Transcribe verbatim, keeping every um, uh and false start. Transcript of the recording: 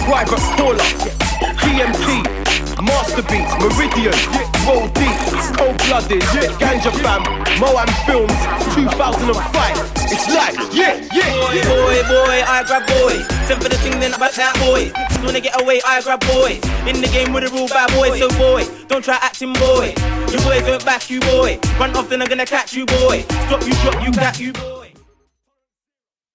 Private Paula, T M T, Master Beats, Meridian, Roll Deep, Cold Blooded, Ganja Fam, Moan Films, two thousand five. It's like, yeah, yeah, boy, boy, boy, I grab boys. Send for the thing, then I back that boys. Just wanna get away, I grab boys. In the game with a real bad boy, so boy, don't try acting boy. Your boys won't back you, boy. Run off, then I'm gonna catch you, boy. Stop you, drop you, catch you, boy.